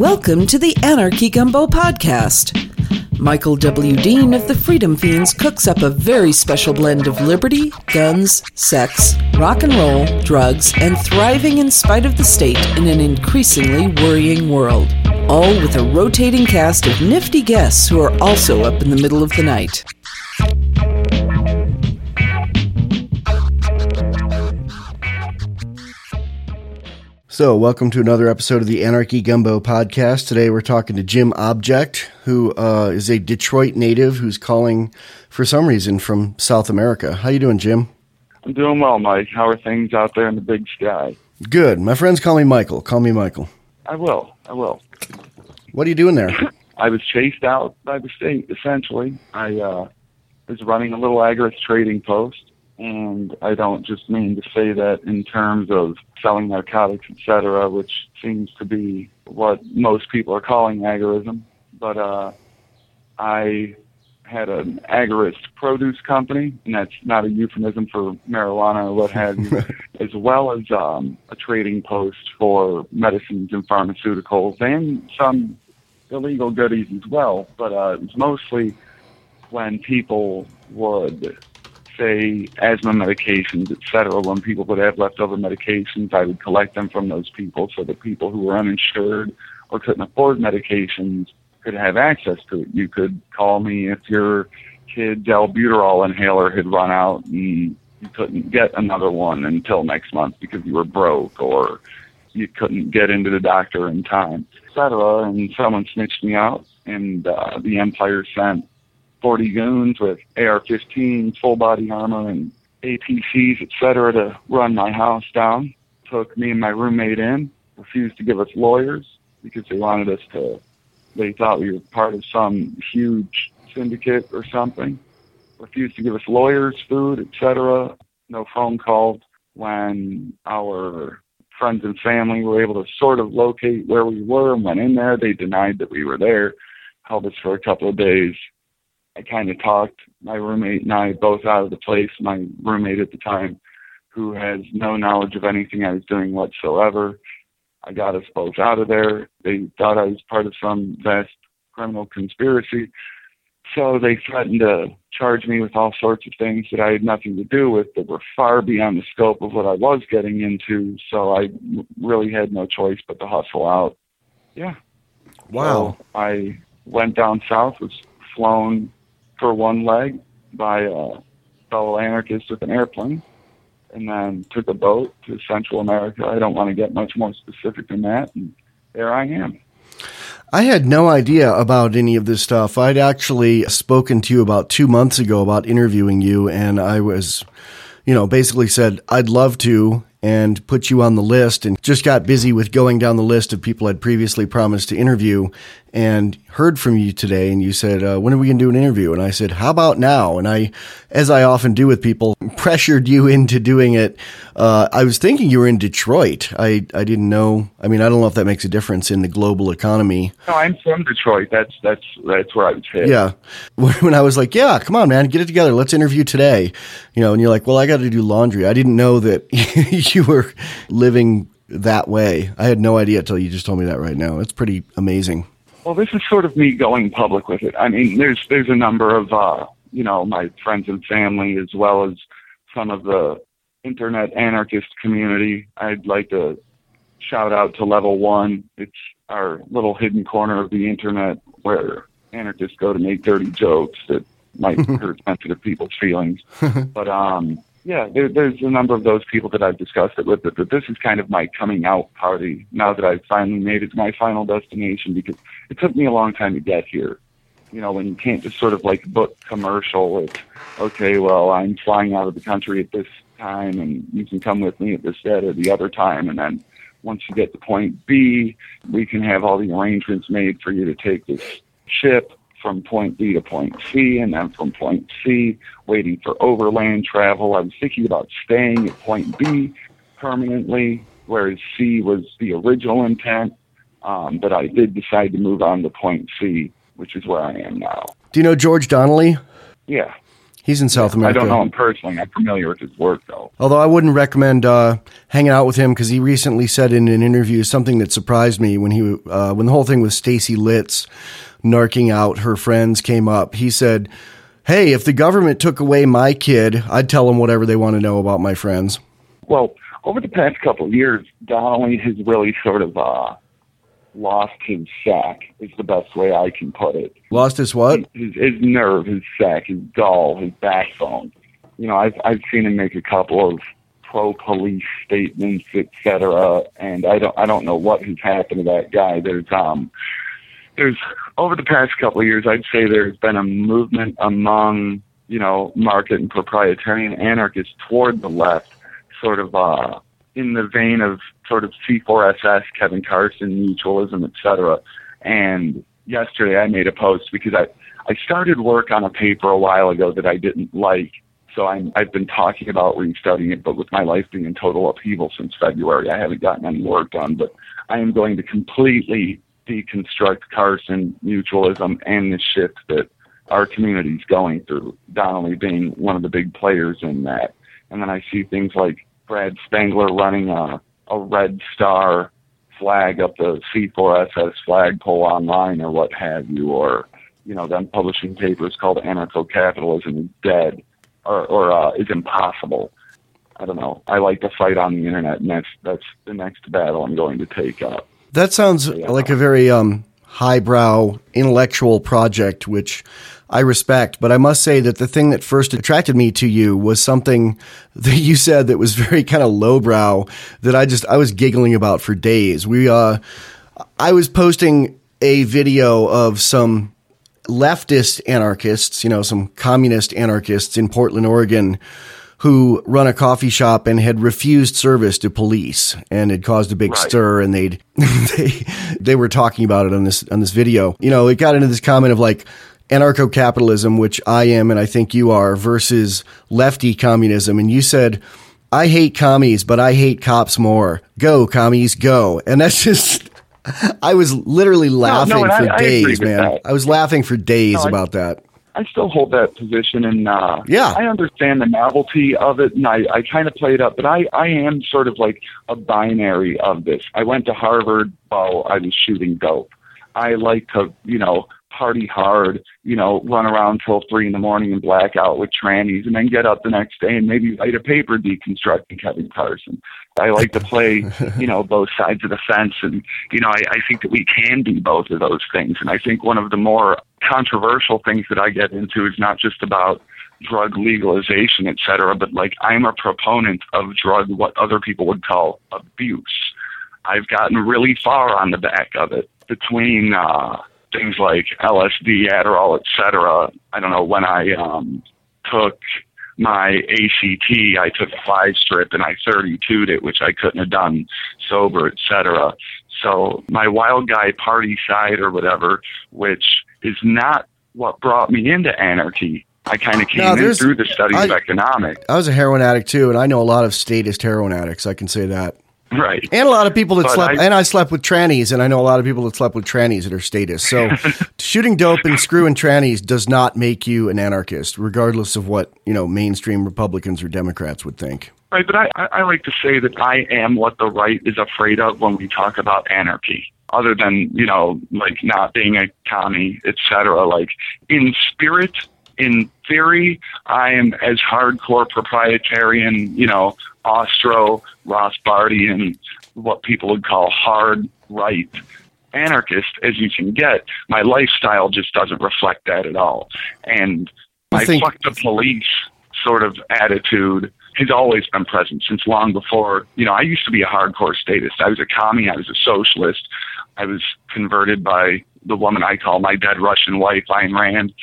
Welcome to the Anarchy Gumbo Podcast. Michael W. Dean of the Freedom Fiends cooks up a very special blend of liberty, guns, sex, rock and roll, drugs, and thriving in spite of the state in an increasingly worrying world. All with a rotating cast of nifty guests who are also up in the middle of the night. So, welcome to another episode of the Anarchy Gumbo Podcast. Today we're talking to Jim Object, who is a Detroit native who's calling, for some reason, from South America. How you doing, Jim? I'm doing well, Mike. How are things out there in the big sky? Good. My friends call me Michael. Call me Michael. I will. What are you doing there? I was chased out by the state, essentially. I was running a little agorist trading post, and I don't just mean to say that in terms of selling narcotics, etc., which seems to be what most people are calling agorism. But I had an agorist produce company, and that's not a euphemism for marijuana or what have you, as well as a trading post for medicines and pharmaceuticals and some illegal goodies as well. But it was mostly when people would say asthma medications, etc. When people would have leftover medications, I would collect them from those people so that people who were uninsured or couldn't afford medications could have access to it. You could call me if your kid's albuterol inhaler had run out and you couldn't get another one until next month because you were broke or you couldn't get into the doctor in time, etc. And someone snitched me out, and the Empire sent 40 goons with AR-15s, full body armor, and APCs, etc., to run my house down. Took me and my roommate in, refused to give us lawyers because they wanted us to, they thought we were part of some huge syndicate or something. Refused to give us lawyers, food, etc. No phone calls. When our friends and family were able to sort of locate where we were and went in there, they denied that we were there, held us for a couple of days. I kind of talked my roommate and I both out of the place. My roommate at the time, who has no knowledge of anything I was doing whatsoever, I got us both out of there. They thought I was part of some vast criminal conspiracy. So they threatened to charge me with all sorts of things that I had nothing to do with, that were far beyond the scope of what I was getting into. So I really had no choice but to hustle out. Yeah. Wow. So I went down south, was flown for one leg by a fellow anarchist with an airplane, and then took a boat to Central America. I don't want to get much more specific than that, and there I am. I had no idea about any of this stuff. I'd actually spoken to you about 2 months ago about interviewing you, and I was, basically said, I'd love to, and put you on the list, and just got busy with going down the list of people I'd previously promised to interview, and heard from you today, and you said, when are we going to do an interview? And I said, how about now? And I, as I often do with people, pressured you into doing it. I was thinking you were in Detroit. I didn't know. I mean, I don't know if that makes a difference in the global economy. No, I'm from Detroit. That's where I was headed. Yeah. When I was like, yeah, come on, man, get it together. Let's interview today. And you're like, well, I got to do laundry. I didn't know that you were living that way. I had no idea until you just told me that right now. It's pretty amazing. Well, this is sort of me going public with it. I mean, there's a number of, my friends and family, as well as some of the internet anarchist community. I'd like to shout out to Level 1. It's our little hidden corner of the internet where anarchists go to make dirty jokes that might hurt sensitive people's feelings. But, yeah, there's a number of those people that I've discussed it with, but this is kind of my coming out party now that I've finally made it to my final destination, because it took me a long time to get here. When you can't just sort of like book commercial, it's, okay, well, I'm flying out of the country at this time and you can come with me at this, that, or the other time. And then once you get to point B, we can have all the arrangements made for you to take this ship from point B to point C, and then from point C, waiting for overland travel. I was thinking about staying at point B permanently, whereas C was the original intent, but I did decide to move on to point C, which is where I am now. Do you know George Donnelly? Yeah. He's in South America. I don't know him personally. I'm familiar with his work, though. Although I wouldn't recommend hanging out with him because he recently said in an interview something that surprised me when when the whole thing with Stacy Litz narking out her friends came up. He said, "Hey, if the government took away my kid, I'd tell them whatever they want to know about my friends." Well, over the past couple of years, Donnelly has really sort of lost his sack, is the best way I can put it. Lost his what? His nerve, his sack, his gall, his backbone. You know, I've seen him make a couple of pro-police statements, etc., and I don't know what has happened to that guy. There's over the past couple of years, I'd say there's been a movement among, you know, market and proprietarian anarchists toward the left, sort of in the vein of sort of C4SS, Kevin Carson, mutualism, etc. And yesterday I made a post because I started work on a paper a while ago that I didn't like. So I've been talking about restarting it, but with my life being in total upheaval since February, I haven't gotten any work done. But I am going to completely deconstruct Carson, mutualism, and the shift that our community is going through, Donnelly being one of the big players in that. And then I see things like Brad Spangler running a Red Star flag up the C4SS flagpole online or what have you, or, you know, them publishing papers called Anarcho-Capitalism is Dead or is Impossible. I don't know. I like to fight on the internet, and that's the next battle I'm going to take up. That sounds like a very highbrow intellectual project, which I respect. But I must say that the thing that first attracted me to you was something that you said that was very kind of lowbrow that I was giggling about for days. I was posting a video of some leftist anarchists, you know, some communist anarchists in Portland, Oregon, who run a coffee shop and had refused service to police and had caused a big stir, and they were talking about it on this video. You know, it got into this comment of like anarcho-capitalism, which I am and I think you are, versus lefty communism. And you said, "I hate commies, but I hate cops more. Go, commies, go." And that's just, I was literally laughing for days, man. I was laughing for days about that. I still hold that position, and I understand the novelty of it, and I kind of play it up, but I am sort of like a binary of this. I went to Harvard while I was shooting dope. I like to, you know, party hard, you know, run around till 3 a.m. and black out with trannies, and then get up the next day and maybe write a paper deconstructing Kevin Carson. I like to play, you know, both sides of the fence, and, you know, I think that we can be both of those things. And I think one of the more controversial things that I get into is not just about drug legalization, et cetera, but like I'm a proponent of what other people would call abuse. I've gotten really far on the back of it between things like LSD, Adderall, et cetera. I don't know, when I took my ACT, I took a 5-strip and I 32'd it, which I couldn't have done sober, et cetera. So my wild guy party side or whatever, which is not what brought me into anarchy. I kind of came in through the study of economics. I was a heroin addict too, and I know a lot of statist heroin addicts, I can say that. Right. And a lot of people that I slept with trannies, and I know a lot of people that slept with trannies that are statists. So shooting dope and screwing trannies does not make you an anarchist, regardless of what, you know, mainstream Republicans or Democrats would think. Right, but I like to say that I am what the right is afraid of when we talk about anarchy, other than, you know, like not being a commie, et cetera. Like in spirit, in theory, I am as hardcore proprietarian, you know, Austro, Rothbardian, what people would call hard right anarchist as you can get. My lifestyle just doesn't reflect that at all. And my fuck the police sort of attitude has always been present since long before. You know, I used to be a hardcore statist. I was a commie. I was a socialist. I was converted by the woman I call my dead Russian wife, Ayn Rand.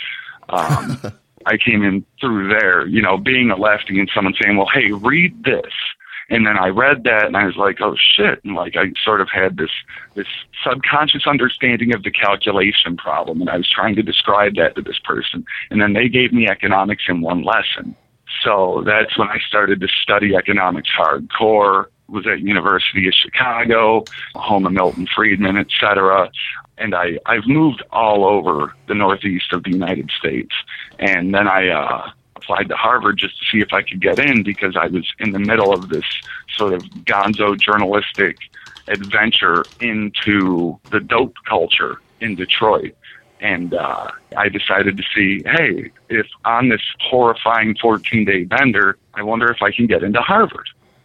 I came in through there, you know, being a lefty and someone saying, well, hey, read this. And then I read that and I was like, oh shit. And like, I sort of had this subconscious understanding of the calculation problem. And I was trying to describe that to this person. And then they gave me economics in one lesson. So that's when I started to study economics hardcore, was at University of Chicago, home of Milton Friedman, et cetera. And I've moved all over the Northeast of the United States. And then I applied to Harvard just to see if I could get in, because I was in the middle of this sort of gonzo journalistic adventure into the dope culture in Detroit. And I decided to see, hey, if on this horrifying 14-day bender, I wonder if I can get into Harvard.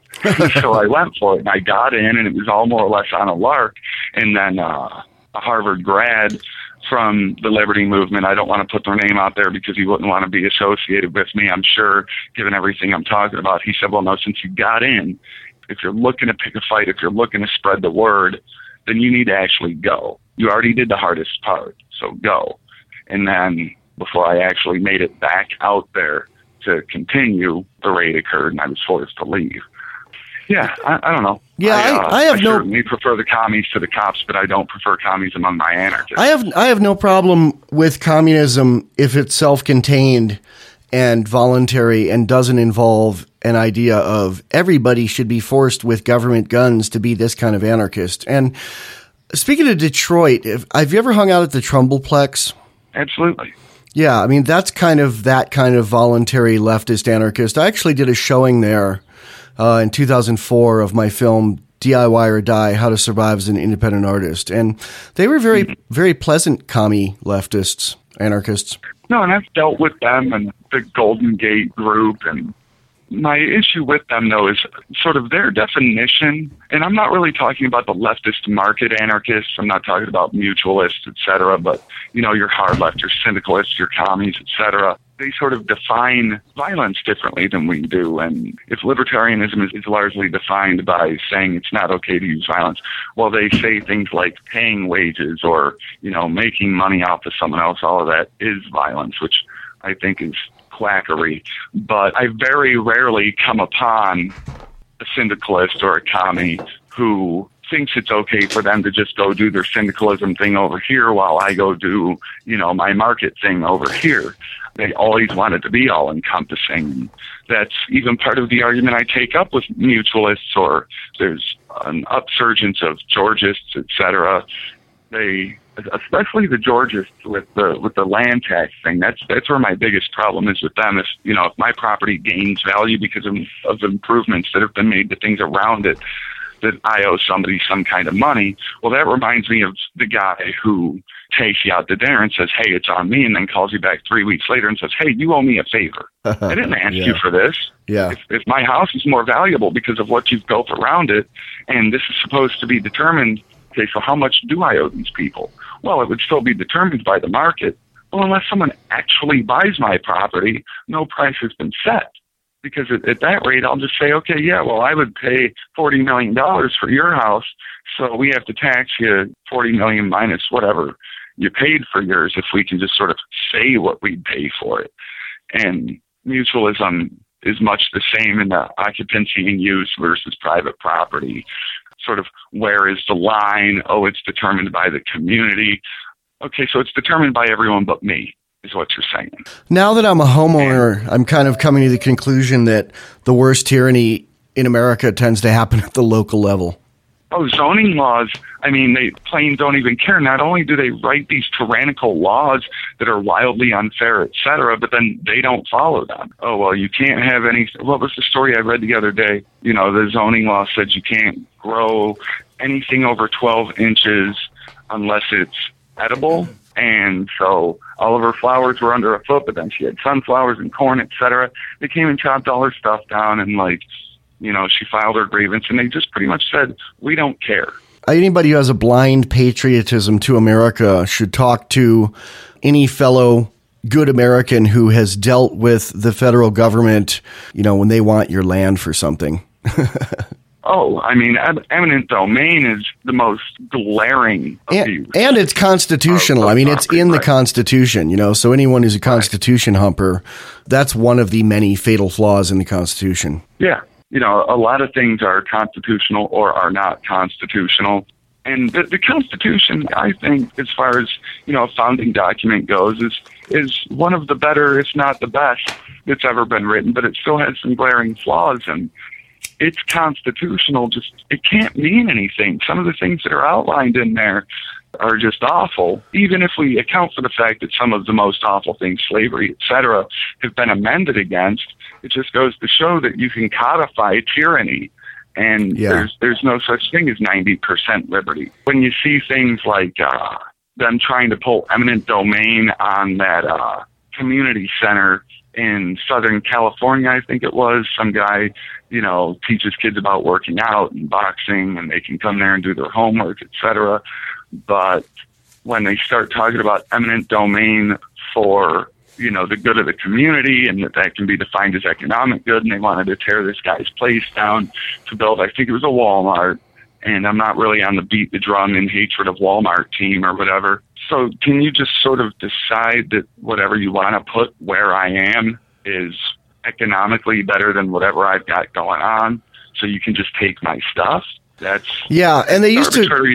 So I went for it, and I got in, and it was all more or less on a lark. And then a Harvard grad from the Liberty Movement, I don't want to put their name out there because he wouldn't want to be associated with me, I'm sure, given everything I'm talking about. He said, well, no, since you got in, if you're looking to pick a fight, if you're looking to spread the word, then you need to actually go. You already did the hardest part, so go. And then before I actually made it back out there to continue, the raid occurred, and I was forced to leave. Yeah, I don't know. Yeah, I certainly prefer the commies to the cops, but I don't prefer commies among my anarchists. I have no problem with communism if it's self-contained and voluntary and doesn't involve an idea of everybody should be forced with government guns to be this kind of anarchist. And speaking of Detroit, have you ever hung out at the Trumbleplex? Absolutely. Yeah, I mean, that's that kind of voluntary leftist anarchist. I actually did a showing there in 2004 of my film DIY or Die, How to Survive as an Independent Artist. And they were very, very pleasant commie leftists, anarchists. No, and I've dealt with them and the Golden Gate group, and my issue with them, though, is sort of their definition, and I'm not really talking about the leftist market anarchists, I'm not talking about mutualists, et cetera, but, your hard left, your syndicalists, your commies, et cetera. They sort of define violence differently than we do, and if libertarianism is largely defined by saying it's not okay to use violence, well, they say things like paying wages or, making money off of someone else, all of that is violence, which I think is quackery. But I very rarely come upon a syndicalist or a commie who thinks it's okay for them to just go do their syndicalism thing over here while I go do, my market thing over here. They always want it to be all-encompassing. That's even part of the argument I take up with mutualists, or there's an upsurgence of Georgists, et cetera. They, especially the Georgists with the land tax thing, that's where my biggest problem is with them. If my property gains value because of improvements that have been made to things around it, that I owe somebody some kind of money, well, that reminds me of the guy who takes you out to dinner and says, hey, it's on me, and then calls you back 3 weeks later and says, hey, you owe me a favor. I didn't ask you for this. Yeah. If my house is more valuable because of what you've built around it, and this is supposed to be determined, okay, so how much do I owe these people? Well, it would still be determined by the market. Well, unless someone actually buys my property, no price has been set. Because at that rate, I'll just say, okay, yeah, well, I would pay $40 million for your house, so we have to tax you $40 million minus whatever you paid for yours if we can just sort of say what we'd pay for it. And mutualism is much the same in the occupancy and use versus private property. Sort of, where is the line? Oh, it's determined by the community. Okay, so it's determined by everyone but me, is what you're saying. Now that I'm a homeowner, I'm kind of coming to the conclusion that the worst tyranny in America tends to happen at the local level. Oh, zoning laws, they plain don't even care. Not only do they write these tyrannical laws that are wildly unfair, et cetera, but then they don't follow them. Oh, well, you can't have any... What was the story I read the other day? The zoning law said you can't grow anything over 12 inches unless it's edible. And so all of her flowers were under a foot, but then she had sunflowers and corn, et cetera. They came and chopped all her stuff down, and she filed her grievance, and they just pretty much said, we don't care. Anybody who has a blind patriotism to America should talk to any fellow good American who has dealt with the federal government, when they want your land for something. Oh, eminent domain is the most glaring abuse. And it's constitutional. It's in the Constitution, so anyone who's a Constitution humper, that's one of the many fatal flaws in the Constitution. Yeah. A lot of things are constitutional or are not constitutional. And the Constitution, I think, as far as, a founding document goes, is one of the better, if not the best, that's ever been written, but it still has some glaring flaws. And it's constitutional, just it can't mean anything. Some of the things that are outlined in there, are just awful. Even if we account for the fact that some of the most awful things, slavery, etc., have been amended against, it just goes to show that you can codify tyranny. And there's no such thing as 90% liberty. When you see things like them trying to pull eminent domain on that community center in Southern California, I think it was, some guy, teaches kids about working out and boxing, and they can come there and do their homework, etc. But when they start talking about eminent domain for, the good of the community, and that can be defined as economic good, and they wanted to tear this guy's place down to build, I think it was a Walmart, and I'm not really on the beat the drum in hatred of Walmart team or whatever. So can you just sort of decide that whatever you want to put where I am is economically better than whatever I've got going on, so you can just take my stuff? And they used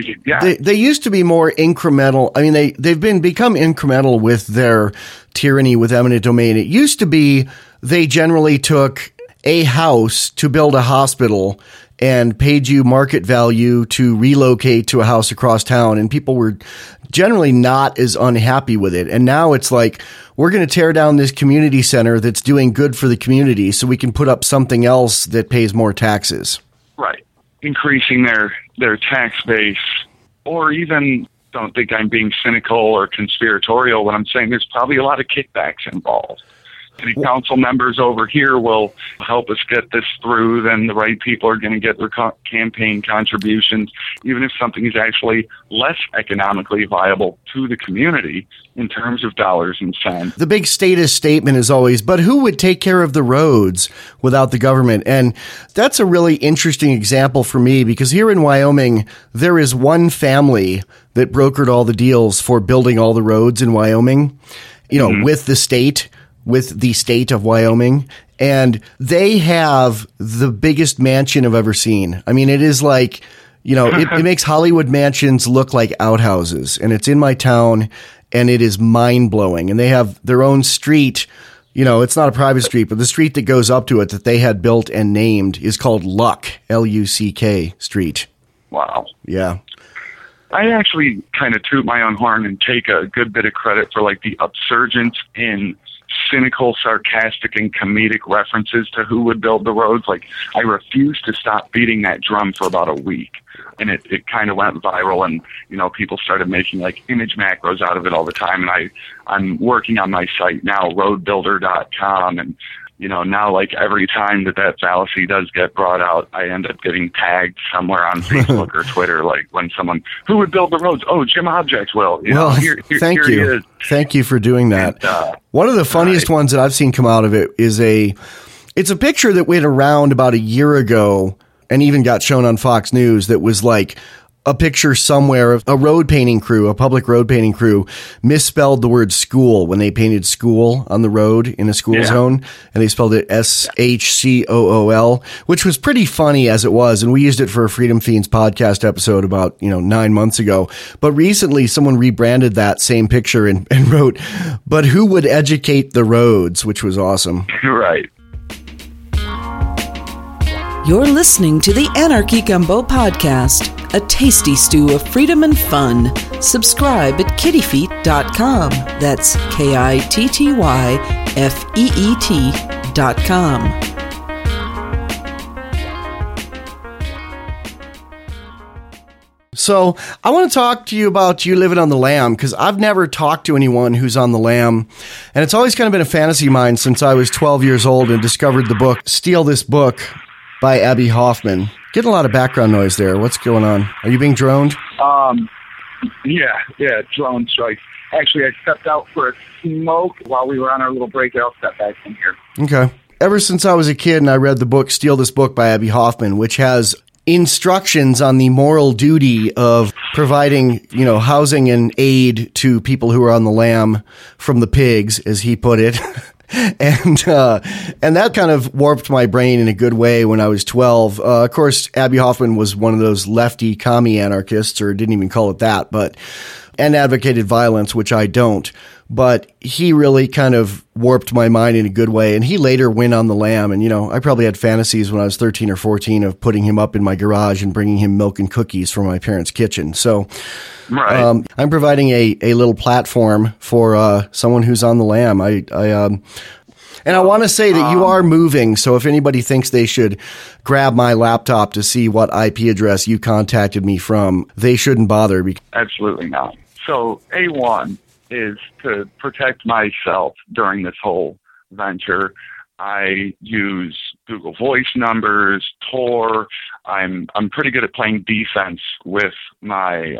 to they used to be more incremental. I mean, they've become incremental with their tyranny with eminent domain. It used to be they generally took a house to build a hospital and paid you market value to relocate to a house across town, and people were generally not as unhappy with it. And now it's like, we're going to tear down this community center that's doing good for the community so we can put up something else that pays more taxes. Right. Increasing their tax base, or even, don't think I'm being cynical or conspiratorial when I'm saying there's probably a lot of kickbacks involved. City council members over here will help us get this through, then the right people are going to get their campaign contributions, even if something is actually less economically viable to the community in terms of dollars and cents. The big statist statement is always, but who would take care of the roads without the government? And that's a really interesting example for me, because here in Wyoming, there is one family that brokered all the deals for building all the roads in Wyoming, with the state of Wyoming, and they have the biggest mansion I've ever seen. I mean, it is like, it makes Hollywood mansions look like outhouses, and it's in my town, and it is mind blowing. And they have their own street. It's not a private street, but the street that goes up to it that they had built and named is called Luck, Luck Street. Wow. Yeah. I actually kind of toot my own horn and take a good bit of credit for like the upsurgence in cynical, sarcastic, and comedic references to who would build the roads. Like, I refused to stop beating that drum for about a week, and it kind of went viral, and people started making like image macros out of it all the time. And I'm working on my site now, roadbuilder.com, and now, like, every time that fallacy does get brought out, I end up getting tagged somewhere on Facebook or Twitter, like when someone, who would build the roads? Oh, Jim Objects will. Thank you. Thank you for doing that. And, one of the funniest ones that I've seen come out of it is it's a picture that went around about a year ago and even got shown on Fox News that was like a picture somewhere of a public road painting crew misspelled the word school when they painted school on the road in a school zone, and they spelled it SHCOOL, which was pretty funny as it was. And we used it for a Freedom Fiends podcast episode about, 9 months ago. But recently someone rebranded that same picture and wrote, but who would educate the roads, which was awesome. Right. You're listening to the Anarchy Gumbo Podcast, a tasty stew of freedom and fun. Subscribe at kittyfeet.com. That's KITTYFEET.com. So I want to talk to you about you living on the lam, because I've never talked to anyone who's on the lam. And it's always kind of been a fantasy of mine since I was 12 years old and discovered the book, Steal This Book, by Abbie Hoffman. Getting a lot of background noise there. What's going on? Are you being droned? Yeah, drone strike. Actually, I stepped out for a smoke while we were on our little break. I'll step back from here. Okay. Ever since I was a kid and I read the book, Steal This Book by Abbie Hoffman, which has instructions on the moral duty of providing, housing and aid to people who are on the lam from the pigs, as he put it. And that kind of warped my brain in a good way when I was 12. Of course, Abbie Hoffman was one of those lefty commie anarchists, or didn't even call it that. and advocated violence, which I don't. But he really kind of warped my mind in a good way. And he later went on the lam. And, I probably had fantasies when I was 13 or 14 of putting him up in my garage and bringing him milk and cookies from my parents' kitchen. So Right. I'm providing a little platform for someone who's on the lam. And I want to say that you are moving, so if anybody thinks they should grab my laptop to see what IP address you contacted me from, they shouldn't bother. Absolutely not. So A1 is to protect myself during this whole venture. I use Google Voice numbers, Tor. I'm pretty good at playing defense with my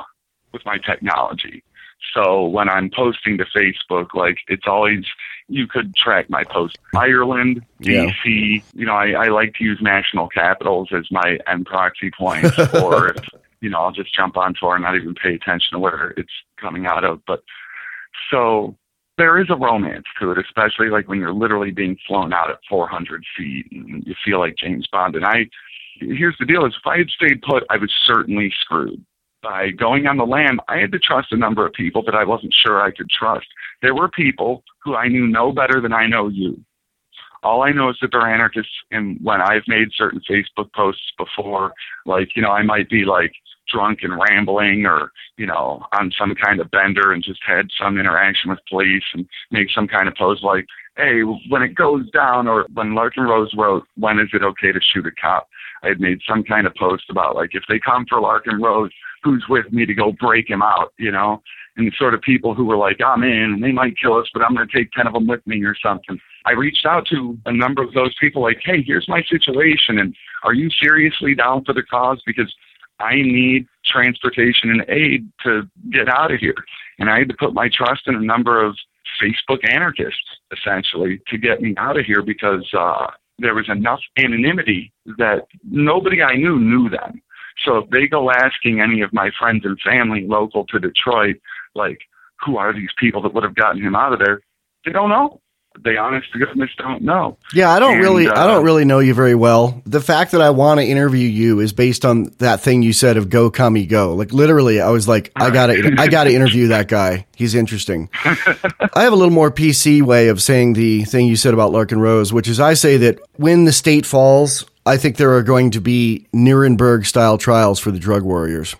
technology. So when I'm posting to Facebook, it's always, you could track my post. Ireland, DC, I like to use national capitals as my end proxy points, or if, I'll just jump on Tor and not even pay attention to where it's coming out of. But so there is a romance to it, especially when you're literally being flown out at 400 feet and you feel like James Bond. And here's the deal is if I had stayed put, I was certainly screwed. By going on the lam, I had to trust a number of people that I wasn't sure I could trust. There were people who I knew no better than I know you. All I know is that they're anarchists, and when I've made certain Facebook posts before, I might be drunk and rambling or, on some kind of bender and just had some interaction with police and make some kind of post hey, when it goes down, or when Larkin Rose wrote, when is it okay to shoot a cop? I had made some kind of post about if they come for Larkin Rose, who's with me to go break him out, and the sort of people who were I'm in, and they might kill us, but I'm going to take 10 of them with me or something. I reached out to a number of those people hey, here's my situation, and are you seriously down for the cause? Because I need transportation and aid to get out of here. And I had to put my trust in a number of Facebook anarchists, essentially, to get me out of here because there was enough anonymity that nobody I knew them. So if they go asking any of my friends and family local to Detroit, who are these people that would have gotten him out of there, they don't know. They honest to goodness don't know. Yeah, I don't really know you very well. The fact that I want to interview you is based on that thing you said of go, commie, go. Literally, I was I gotta interview that guy. He's interesting. I have a little more PC way of saying the thing you said about Larkin Rose, which is I say that when the state falls, I think there are going to be Nuremberg-style trials for the drug warriors.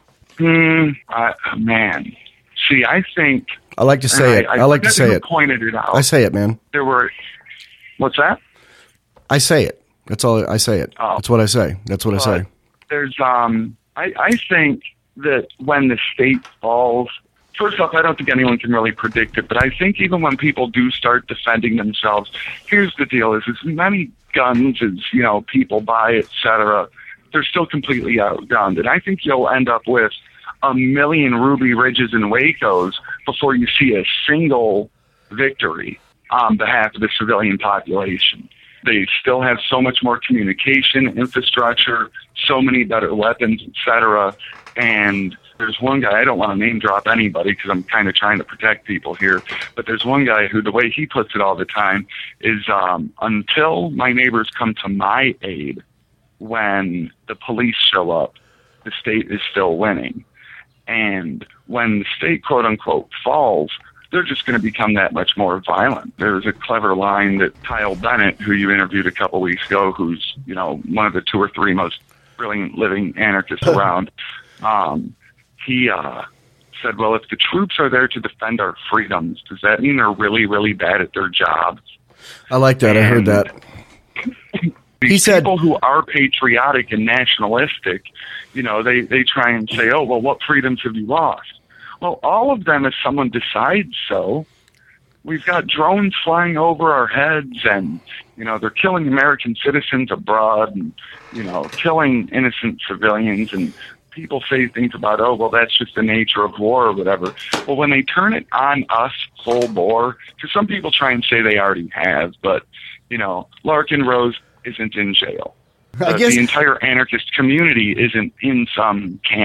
Man. See, I think... I like to say it. I like to say it. Pointed it out. I say it, man. There were... What's that? I say it. That's all. I say it. Oh. That's what I say. That's what I say. There's... I think that when the state falls... First off, I don't think anyone can really predict it, but I think even when people do start defending themselves, here's the deal, is as many guns as, people buy, etc., they're still completely outgunned. And I think you'll end up with 1 million Ruby Ridges and Wacos before you see a single victory on behalf of the civilian population. They still have so much more communication infrastructure, so many better weapons, etc., and there's one guy, I don't want to name drop anybody because I'm kind of trying to protect people here, but there's one guy who, the way he puts it all the time is until my neighbors come to my aid when the police show up, the state is still winning. And when the state, quote unquote, falls, they're just going to become that much more violent. There's a clever line that Kyle Bennett, who you interviewed a couple weeks ago, who's, one of the 2 or 3 most brilliant living anarchists around, he said, well, if the troops are there to defend our freedoms, does that mean they're really, really bad at their jobs? I like that. I heard that. These people who are patriotic and nationalistic, they try and say, oh, well, what freedoms have you lost? Well, all of them, if someone decides so. We've got drones flying over our heads and, they're killing American citizens abroad and, killing innocent civilians, and people say things about, oh, well, that's just the nature of war or whatever. Well, when they turn it on us full bore, because some people try and say they already have, but, Larkin Rose isn't in jail. The entire anarchist community isn't in some camp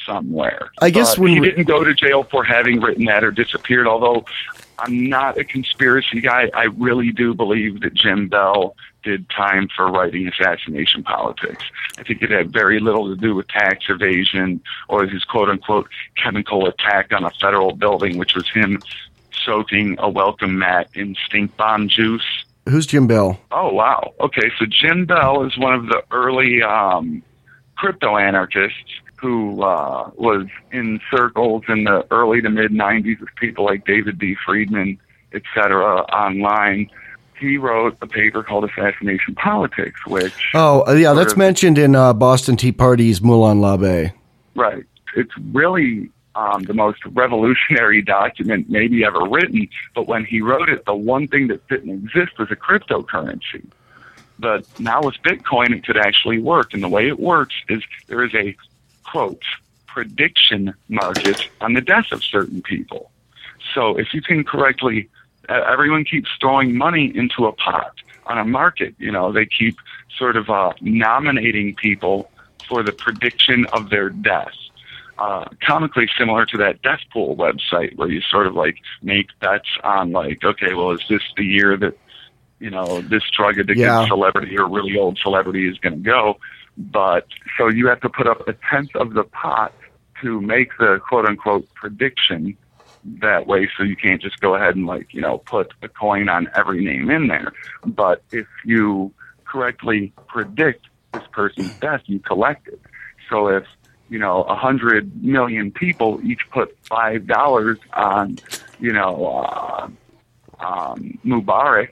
somewhere. I guess he didn't go to jail for having written that or disappeared, although I'm not a conspiracy guy. I really do believe that Jim Bell did time for writing Assassination Politics. I think it had very little to do with tax evasion or his quote-unquote chemical attack on a federal building, which was him soaking a welcome mat in stink bomb juice. Who's Jim Bell? Oh, wow. Okay, so Jim Bell is one of the early crypto anarchists who was in circles in the early to mid-'90s with people like David D. Friedman, et cetera, online. He wrote a paper called Assassination Politics, which... Oh, yeah, that's mentioned in Boston Tea Party's Moulin L'Abbé. Right. It's really the most revolutionary document maybe ever written, but when he wrote it, the one thing that didn't exist was a cryptocurrency. But now with Bitcoin, it could actually work, and the way it works is there is a, quote, prediction market on the death of certain people. So if you can correctly... everyone keeps throwing money into a pot on a market. You know, they keep sort of nominating people for the prediction of their death. Comically similar to that death pool website where you sort of like make bets on like, okay, well, is this the year that, you know, this drug addicted celebrity or really old celebrity is going to go? But so you have to put up 1/10 of the pot to make the quote unquote prediction that way, so you can't just go ahead and like, you know, put a coin on every name in there. But if you correctly predict this person's death, you collect it. So if, you know, 100 million people each put $5 on, you know, Mubarak,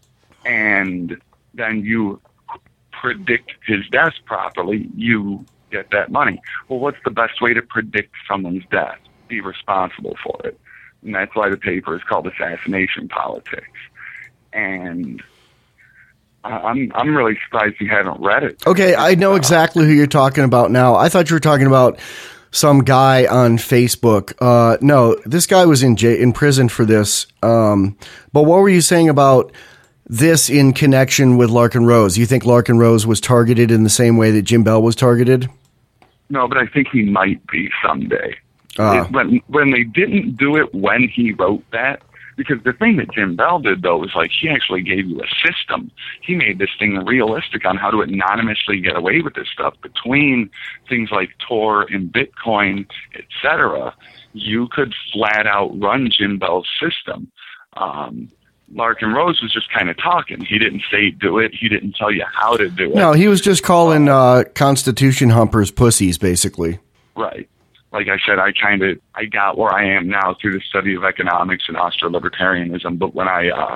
and then you predict his death properly, you get that money. Well, what's the best way to predict someone's death? Be responsible for it. And that's why the paper is called Assassination Politics. And I'm really surprised you haven't read it. Okay, I know exactly who you're talking about now. I thought you were talking about some guy on Facebook. No, this guy was in prison for this. But what were you saying about this in connection with Larken Rose? You think Larken Rose was targeted in the same way that Jim Bell was targeted? No, but I think he might be someday. When they didn't do it when he wrote that, because the thing that Jim Bell did, though, was like he actually gave you a system. He made this thing realistic on how to anonymously get away with this stuff between things like Tor and Bitcoin, etc. You could flat out run Jim Bell's system. Larken Rose was just kind of talking. He didn't say do it. He didn't tell you how to do it. No, he was just calling Constitution humpers pussies, basically. Right. Like I said, I got where I am now through the study of economics and Austro-libertarianism. But when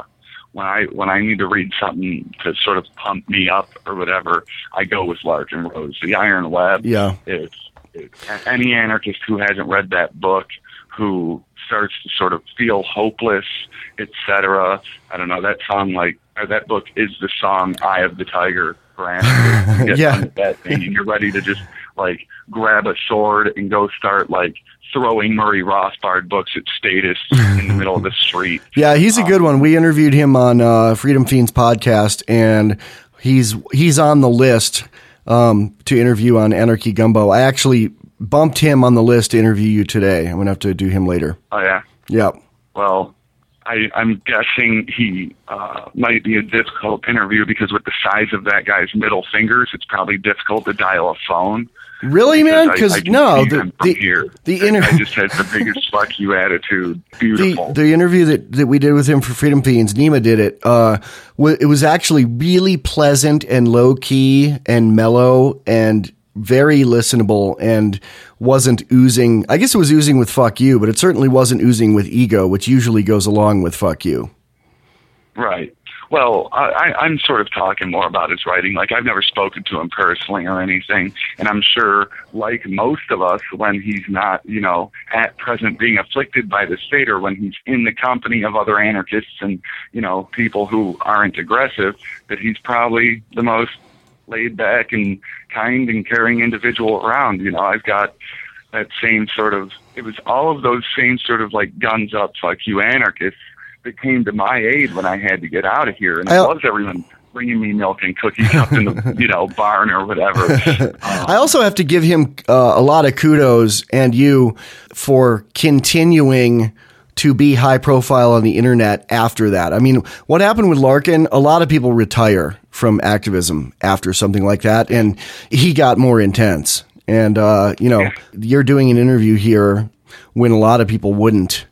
I need to read something to sort of pump me up or whatever, I go with Larken Rose. The Iron Web. Yeah. It's any anarchist who hasn't read that book, who starts to sort of feel hopeless, etc. I don't know, that book is the song "Eye of the Tiger" for anarchists. You get that thing, and you're ready to just like grab a sword and go start like throwing Murray Rothbard books at statists in the middle of the street. Yeah, he's a good one. We interviewed him on Freedom Fiends podcast, and he's on the list to interview on Anarchy Gumbo. I actually bumped him on the list to interview you today. I'm going to have to do him later. Oh, yeah? Yeah. Well, I'm guessing he might be a difficult interview because with the size of that guy's middle fingers, it's probably difficult to dial a phone. Really, man? Because no, I just had the biggest fuck you attitude. Beautiful. The interview that we did with him for Freedom Fiends, Nima did it. It was actually really pleasant and low key and mellow and very listenable, and wasn't oozing. I guess it was oozing with fuck you, but it certainly wasn't oozing with ego, which usually goes along with fuck you. Right. Well, I'm sort of talking more about his writing. Like, I've never spoken to him personally or anything, and I'm sure, like most of us, when he's not, you know, at present being afflicted by the state, or when he's in the company of other anarchists and, you know, people who aren't aggressive, that he's probably the most laid back and kind and caring individual around. You know, I've got that same sort of, it was all of those same sort of like guns up, fuck you anarchists that came to my aid when I had to get out of here. And it was everyone bringing me milk and cookies up in the barn or whatever. I also have to give him a lot of kudos and you for continuing to be high profile on the internet after that. I mean, what happened with Larkin, a lot of people retire from activism after something like that, and he got more intense. And, you're doing an interview here when a lot of people wouldn't.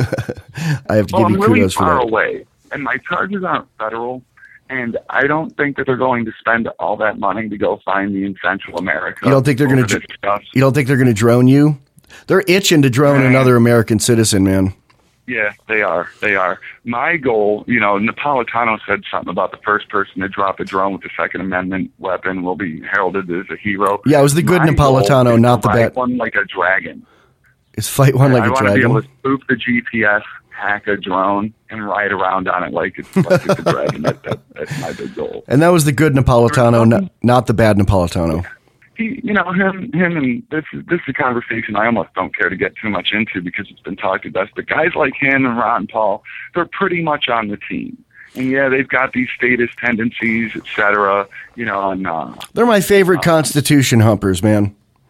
I have to give you kudos for that. I'm really far away, and my charges aren't federal, and I don't think that they're going to spend all that money to go find me in Central America. You don't think they're going to? You don't think they're going to drone you? They're itching to drone another American citizen, man. Yeah, they are. They are. My goal, Napolitano said something about the first person to drop a drone with the Second Amendment weapon will be heralded as a hero. Yeah, it was the good Napolitano, not the bad. Fight one like a dragon. Is fight one like a dragon? I want to be able to spoof the GPS, hack a drone, and ride around on it like it's a dragon. That's my big goal. And that was the good Napolitano, not the bad Napolitano. Him, and this is a conversation I almost don't care to get too much into because it's been talked about. But guys like him and Ron Paul, they're pretty much on the team. And yeah, they've got these statist tendencies, et cetera, and they're my favorite Constitution humpers, man.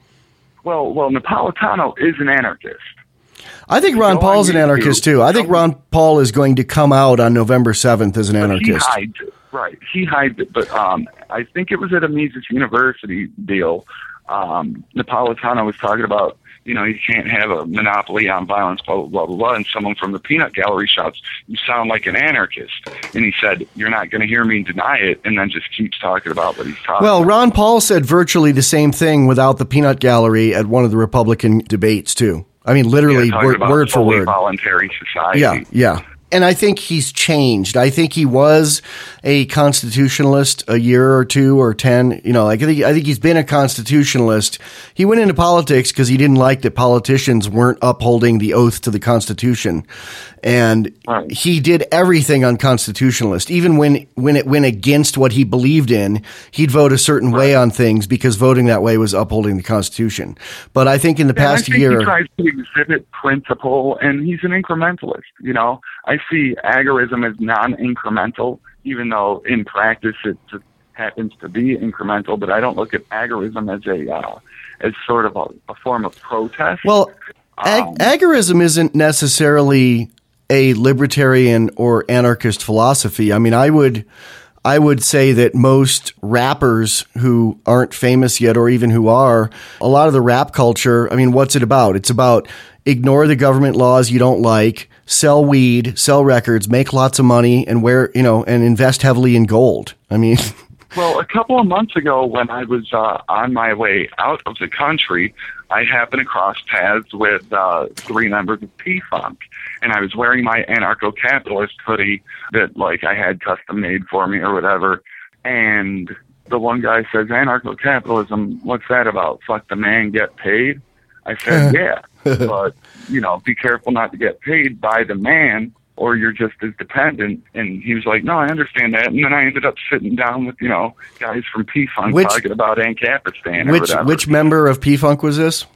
Well, Napolitano is an anarchist. I think Ron Paul's an anarchist too. I think Ron Paul is going to come out on November 7th as an anarchist. He hides it. Right. He hides it. But I think it was at a Mises University deal. Napolitano was talking about, you can't have a monopoly on violence, blah, blah, blah, blah, blah. And someone from the peanut gallery shouts, "You sound like an anarchist." And he said, "You're not going to hear me deny it," and then just keeps talking about what he's talking about. Well, Ron Paul said virtually the same thing without the peanut gallery at one of the Republican debates, too. I mean, literally, word for word. Voluntary society. Yeah. And I think he's changed. I think he was a constitutionalist a year or two or 10. I think he's been a constitutionalist. He went into politics because he didn't like that politicians weren't upholding the oath to the Constitution. And he did everything unconstitutionalist. Even when it went against what he believed in, he'd vote a certain way on things because voting that way was upholding the Constitution. But I think in the past year, he tries to exhibit principle, and he's an incrementalist. I see agorism as non-incremental, even though in practice it just happens to be incremental. But I don't look at agorism as sort of a form of protest. Well, agorism isn't necessarily a libertarian or anarchist philosophy. I mean, I would say that most rappers who aren't famous yet, or even who are, a lot of the rap culture, I mean, what's it about? It's about ignore the government laws you don't like, sell weed, sell records, make lots of money, and and invest heavily in gold. I mean, well, a couple of months ago when I was on my way out of the country, I happened to cross paths with 3 members of P-Funk, and I was wearing my anarcho-capitalist hoodie that I had custom made for me or whatever, and the one guy says, "Anarcho-capitalism, what's that about? Fuck the man, get paid?" I said, "Yeah, but, be careful not to get paid by the man or you're just as dependent." And he was like, "No, I understand that." And then I ended up sitting down with, guys from P-Funk talking about Ancapistan or whatever. Which member of P-Funk was this?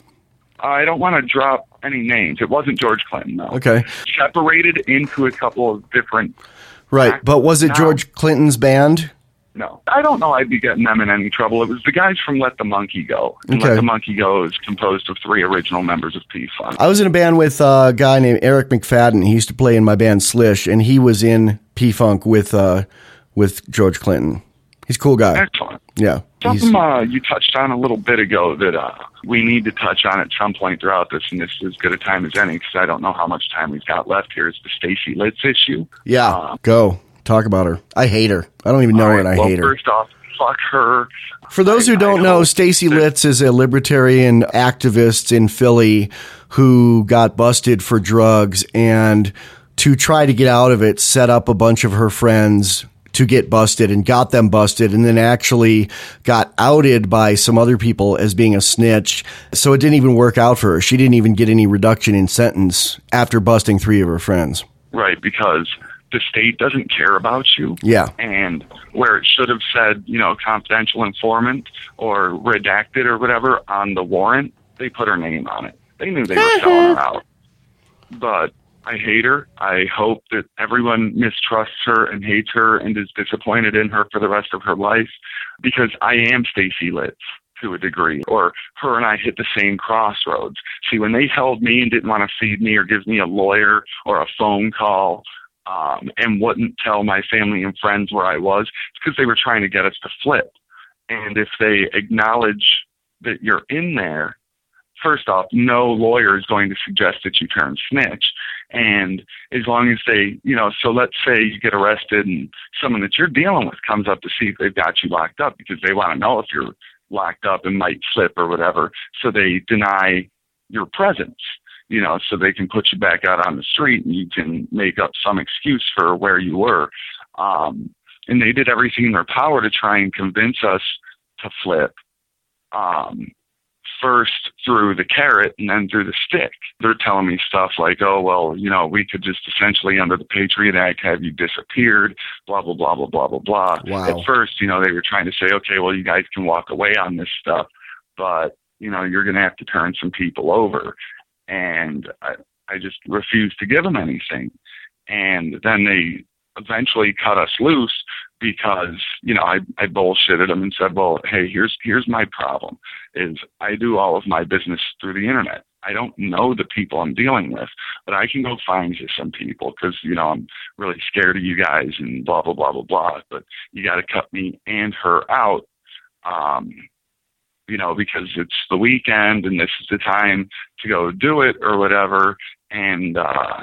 I don't want to drop any names. It wasn't George Clinton, though. Okay. Separated into a couple of different... Right, but was it George Clinton's band? No. I don't know I'd be getting them in any trouble. It was the guys from Let the Monkey Go. And Let the Monkey Go is composed of 3 original members of P-Funk. I was in a band with a guy named Eric McFadden. He used to play in my band Slish, and he was in P-Funk with George Clinton. He's a cool guy. Excellent. Yeah. Something you touched on a little bit ago that we need to touch on at some point throughout this, and this is as good a time as any because I don't know how much time we've got left here, is the Stacey Litz issue. Yeah, go. Talk about her. I hate her. I don't even know her, and I hate her. First off, fuck her. For those who don't know, Stacey Litz is a libertarian activist in Philly who got busted for drugs, and to try to get out of it, set up a bunch of her friends to get busted and got them busted, and then actually got outed by some other people as being a snitch. So it didn't even work out for her. She didn't even get any reduction in sentence after busting 3 of her friends. Right, because the state doesn't care about you. Yeah. And where it should have said, confidential informant or redacted or whatever on the warrant, they put her name on it. They knew they were selling her out. But I hate her. I hope that everyone mistrusts her and hates her and is disappointed in her for the rest of her life, because I am Stacy Litz to a degree, or her and I hit the same crossroads. See, when they held me and didn't want to feed me or give me a lawyer or a phone call, and wouldn't tell my family and friends where I was, it's because they were trying to get us to flip. And if they acknowledge that you're in there, first off, no lawyer is going to suggest that you turn snitch. And as long as they, so let's say you get arrested and someone that you're dealing with comes up to see if they've got you locked up, because they want to know if you're locked up and might slip or whatever. So they deny your presence, so they can put you back out on the street and you can make up some excuse for where you were. And they did everything in their power to try and convince us to flip. First through the carrot and then through the stick. They're telling me stuff like, oh, well, we could just essentially under the Patriot Act have you disappeared, blah, blah, blah, blah, blah, blah, blah. Wow. At first, they were trying to say, okay, well, you guys can walk away on this stuff, but, you're going to have to turn some people over. And I just refused to give them anything. And then they eventually cut us loose because, I bullshitted them and said, well, hey, here's my problem is I do all of my business through the internet. I don't know the people I'm dealing with, but I can go find you some people because, I'm really scared of you guys and blah, blah, blah, blah, blah. But you got to cut me and her out, because it's the weekend and this is the time to go do it or whatever. And,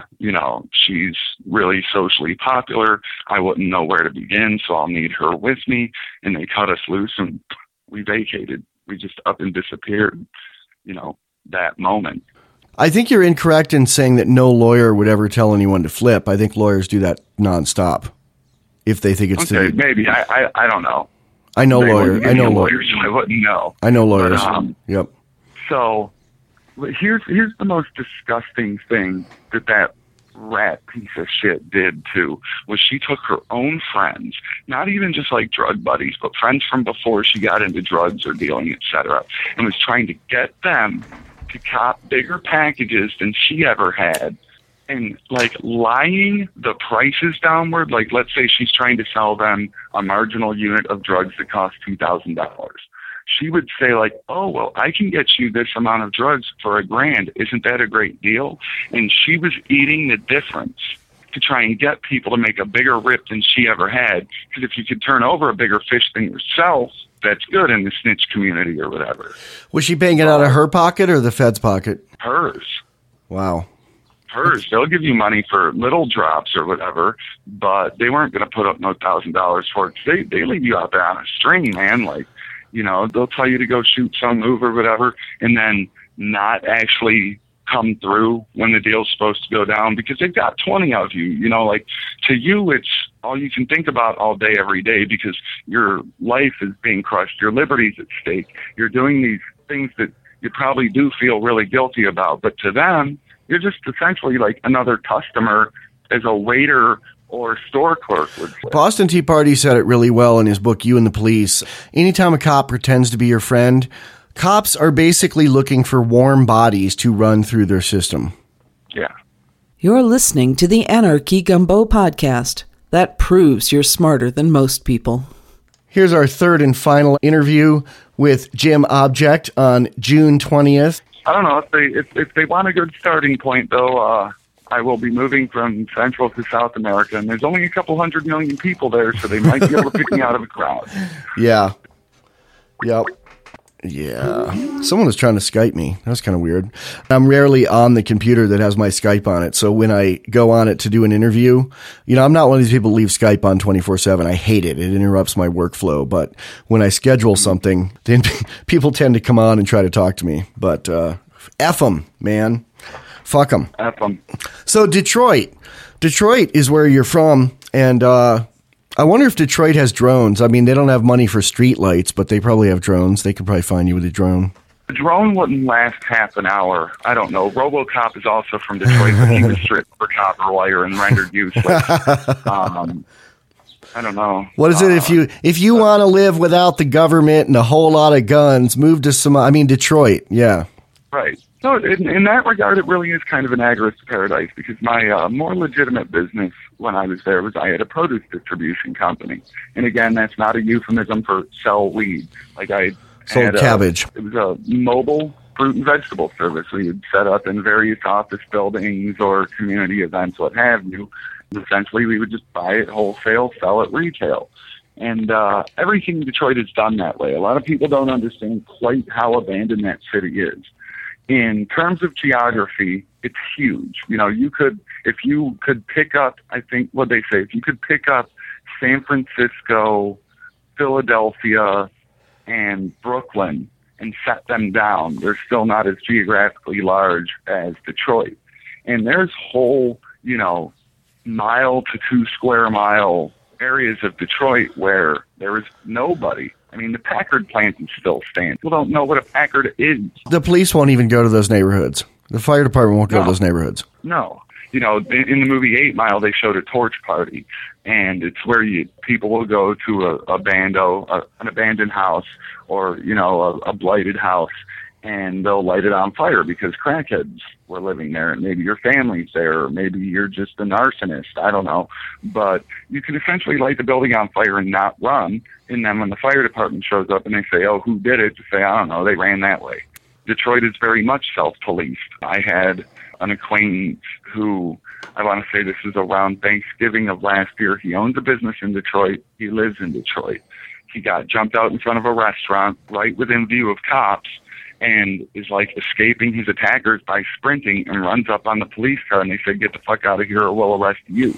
she's really socially popular. I wouldn't know where to begin, so I'll need her with me. And they cut us loose and we vacated. We just up and disappeared, that moment. I think you're incorrect in saying that no lawyer would ever tell anyone to flip. I think lawyers do that nonstop if they think it's okay, maybe. I don't know. I know lawyers. I know lawyers. So I wouldn't know. I know lawyers. But, yep. So here's the most disgusting thing that rat piece of shit did too, was she took her own friends, not even just like drug buddies, but friends from before she got into drugs or dealing, etc., and was trying to get them to cop bigger packages than she ever had, and like lying the prices downward. Like, let's say she's trying to sell them a marginal unit of drugs that cost $2,000. She would say like, oh, well, I can get you this amount of drugs for $1,000. Isn't that a great deal? And she was eating the difference to try and get people to make a bigger rip than she ever had. Because if you could turn over a bigger fish than yourself, that's good in the snitch community or whatever. Was she paying it out of her pocket or the Fed's pocket? Hers. Wow. Hers. They'll give you money for little drops or whatever, but they weren't going to put up no $1,000 for it. They leave you out there on a string, man. Like, they'll tell you to go shoot some move or whatever, and then not actually come through when the deal's supposed to go down because they've got 20 of you. Like, to you, it's all you can think about all day, every day, because your life is being crushed. Your liberty's at stake. You're doing these things that you probably do feel really guilty about, but to them, you're just essentially like another customer as a waiter or store clerk would say. Boston Tea Party said it really well in his book, You and the Police. Anytime a cop pretends to be your friend, cops are basically looking for warm bodies to run through their system. Yeah. You're listening to the Anarchy Gumbo podcast. That proves you're smarter than most people. Here's our third and final interview with Jim Object on June 20th. I don't know if they want a good starting point, though. I will be moving from Central to South America, and there's only a couple 100 million people there, so they might be able to pick me out of a crowd. Yeah. Yep. Yeah. Someone was trying to Skype me. That was kind of weird. I'm rarely on the computer that has my Skype on it, so when I go on it to do an interview, I'm not one of these people that leave Skype on 24/7. I hate it. It interrupts my workflow, but when I schedule something, then people tend to come on and try to talk to me. But F them, man. Fuck them. F them. So Detroit is where you're from, and I wonder if Detroit has drones. I mean, they don't have money for street lights, but they probably have drones. They could probably find you with a drone. The drone wouldn't last half an hour. I don't know. RoboCop is also from Detroit, but he was stripped for copper wire and rendered useless. I don't know. What is it if you want to live without the government and a whole lot of guns? Move to Detroit. Yeah. Right. So in that regard, it really is kind of an agorist paradise, because my more legitimate business when I was there was I had a produce distribution company. And again, that's not a euphemism for sell weed. Like I sold cabbage. It was a mobile fruit and vegetable service we would set up in various office buildings or community events, what have you. Essentially, we would just buy it wholesale, sell it retail. And everything in Detroit is done that way. A lot of people don't understand quite how abandoned that city is. In terms of geography, it's huge. You know, if you could pick up, I think what they say, if you could pick up San Francisco, Philadelphia, and Brooklyn and set them down, they're still not as geographically large as Detroit. And there's whole, mile to 2 square mile areas of Detroit where there is nobody. I mean, the Packard plant is still standing. People don't know what a Packard is. The police won't even go to those neighborhoods. The fire department won't go to those neighborhoods. No. In the movie 8 Mile, they showed a torch party, and it's where people will go to an abandoned house or, a blighted house, and they'll light it on fire because crackheads were living there, and maybe your family's there, or maybe you're just an arsonist. I don't know. But you can essentially light the building on fire and not run, and then when the fire department shows up and they say, oh, who did it? To say, I don't know, they ran that way. Detroit is very much self-policed. I had an acquaintance who, I want to say this is around Thanksgiving of last year. He owns a business in Detroit. He lives in Detroit. He got jumped out in front of a restaurant right within view of cops, and is like escaping his attackers by sprinting, and runs up on the police car, and they say, get the fuck out of here or we'll arrest you.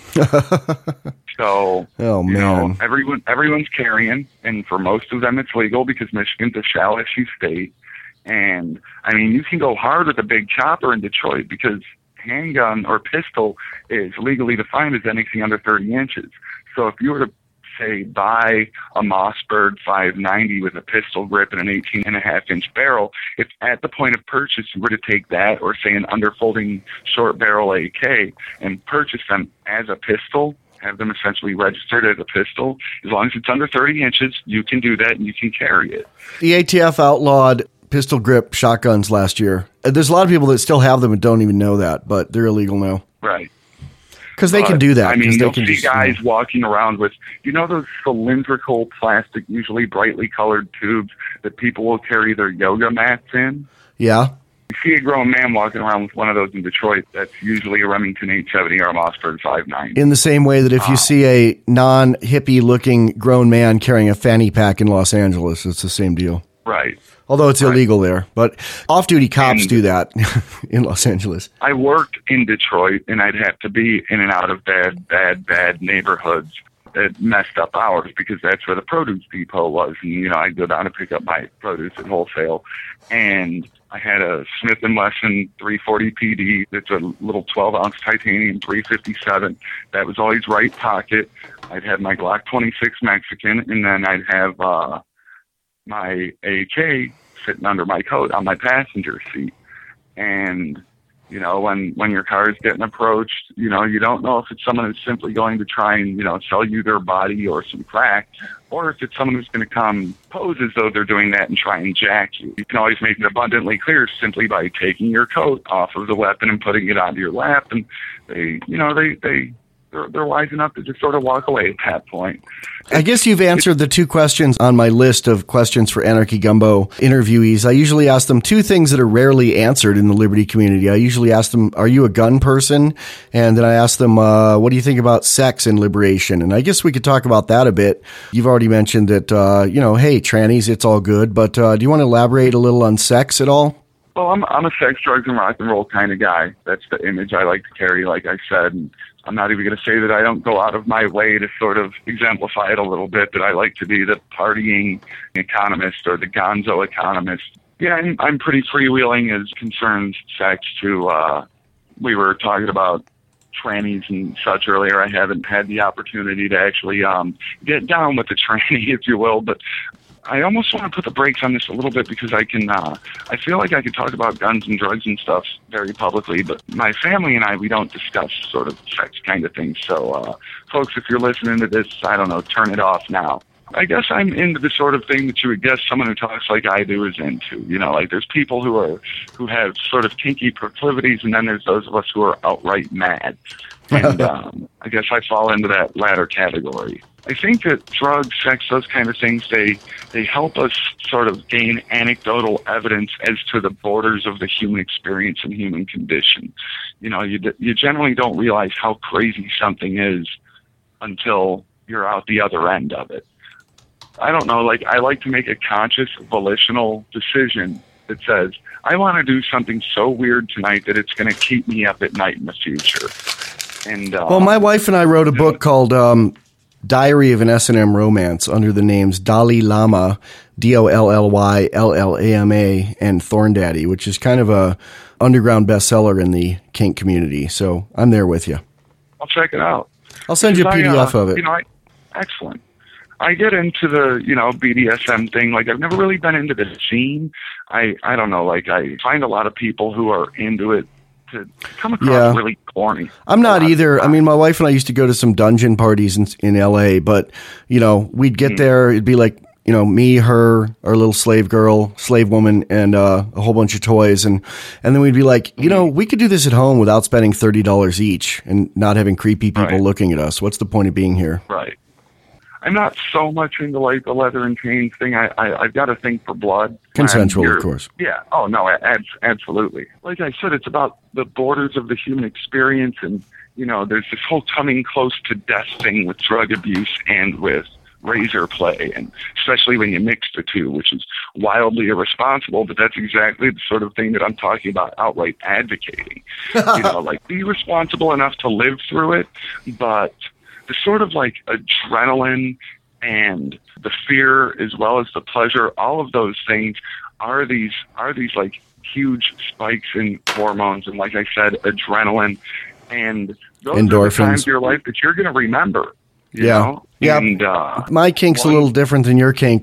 So, everyone's carrying, and for most of them it's legal because Michigan's a shall issue state. And I mean, you can go hard with a big chopper in Detroit because handgun or pistol is legally defined as anything under 30 inches. So if you were to say buy a Mossberg 590 with a pistol grip and an 18.5-inch barrel, if at the point of purchase you were to take that, or say an underfolding short barrel AK, and purchase them as a pistol, have them essentially registered as a pistol, as long as it's under 30 inches, you can do that and you can carry it. The ATF outlawed pistol grip shotguns last year. There's a lot of people that still have them and don't even know that, but they're illegal now. Right. Because they can do that. I mean, you'll see guys walking around with, those cylindrical plastic, usually brightly colored tubes that people will carry their yoga mats in? Yeah. You see a grown man walking around with one of those in Detroit, that's usually a Remington 870 or a Mossberg 590. In the same way that if you see a non-hippie looking grown man carrying a fanny pack in Los Angeles, it's the same deal. Right. Although it's illegal there. But off-duty cops do that in Los Angeles. I worked in Detroit, and I'd have to be in and out of bad neighborhoods at messed up hours, because that's where the produce depot was. And, I'd go down to pick up my produce at wholesale. And I had a Smith & Wesson 340 PD. It's a little 12-ounce titanium 357. That was always right pocket. I'd have my Glock 26 Mexican, and then I'd have my AK sitting under my coat on my passenger seat. And, when your car is getting approached, you don't know if it's someone who's simply going to try and, sell you their body or some crack, or if it's someone who's going to come pose as though they're doing that and try and jack you. You can always make it abundantly clear simply by taking your coat off of the weapon and putting it onto your lap. And they're wise enough to just sort of walk away at that point. I guess you've answered the 2 questions on my list of questions for Anarchy Gumbo interviewees. I usually ask them 2 things that are rarely answered in the Liberty community. I usually ask them, are you a gun person? And then I ask them, what do you think about sex and liberation? And I guess we could talk about that a bit. You've already mentioned that, hey, trannies, it's all good. But do you want to elaborate a little on sex at all? Well, I'm a sex, drugs, and rock and roll kind of guy. That's the image I like to carry, like I said. And I'm not even going to say that I don't go out of my way to sort of exemplify it a little bit, but I like to be the partying economist or the gonzo economist. Yeah, I'm pretty freewheeling as concerns sex too. We were talking about trannies and such earlier. I haven't had the opportunity to actually get down with the tranny, if you will, but I almost want to put the brakes on this a little bit, because I feel like I could talk about guns and drugs and stuff very publicly, but my family and I, we don't discuss sort of sex kind of things. So, folks, if you're listening to this, I don't know, turn it off now. I guess I'm into the sort of thing that you would guess someone who talks like I do is into. You know, like there's people who have sort of kinky proclivities, and then there's those of us who are outright mad. And I guess I fall into that latter category. I think that drugs, sex, those kind of things, they help us sort of gain anecdotal evidence as to the borders of the human experience and human condition. You know, you generally don't realize how crazy something is until you're out the other end of it. I don't know, like, I like to make a conscious, volitional decision that says, I want to do something so weird tonight that it's going to keep me up at night in the future. And well, my wife and I wrote a book called Diary of an S&M Romance under the names Dalai Lama, DOLLYLLAMA, and Thorn Daddy, which is kind of a underground bestseller in the kink community. So I'm there with you. I'll check it out. I'll send you a PDF of it. You know, excellent. I get into the, BDSM thing. Like, I've never really been into the scene. I don't know, like, I find a lot of people who are into it to come across really corny. I'm not either. I mean, my wife and I used to go to some dungeon parties in LA, but, we'd get there. It'd be like, me, her, our little slave woman, and a whole bunch of toys. And then we'd be like, we could do this at home without spending $30 each and not having creepy people looking at us. What's the point of being here? Right. I'm not so much into like the leather and chains thing. I've got a thing for blood. Consensual, of course. Yeah. Oh, no, absolutely. Like I said, it's about the borders of the human experience. And, there's this whole coming close to death thing with drug abuse and with razor play, and especially when you mix the two, which is wildly irresponsible, but that's exactly the sort of thing that I'm talking about outright advocating. Like, be responsible enough to live through it, but the sort of like adrenaline and the fear as well as the pleasure, all of those things are these like huge spikes in hormones and, like I said, adrenaline, and those endorphins. Are the times of your life that you're going to remember. You know? Yeah. And, my kink's a little different than your kink.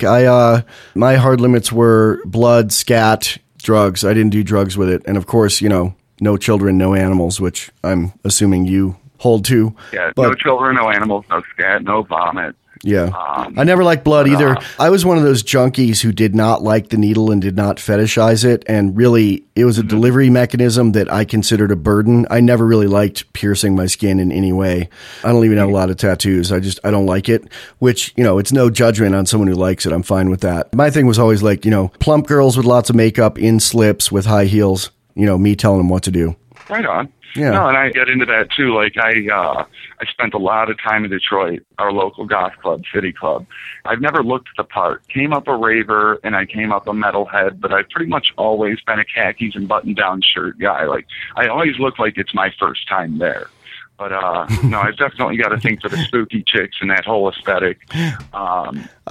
My hard limits were blood, scat, drugs. I didn't do drugs with it, and of course, no children, no animals, which I'm assuming you hold to. Yeah, no children, no animals, no scat, no vomit. Yeah. I never liked blood either. I was one of those junkies who did not like the needle and did not fetishize it. And really, it was a delivery mechanism that I considered a burden. I never really liked piercing my skin in any way. I don't even have a lot of tattoos. I don't like it, which, it's no judgment on someone who likes it. I'm fine with that. My thing was always like, plump girls with lots of makeup in slips with high heels, me telling them what to do. Right on. Yeah. No, and I get into that too. Like I spent a lot of time in Detroit, our local goth club, City Club. I've never looked the part. Came up a raver and I came up a metalhead, but I've pretty much always been a khakis and button-down shirt guy. Like, I always look like it's my first time there. But no, I've definitely got a thing for the spooky chicks and that whole aesthetic. I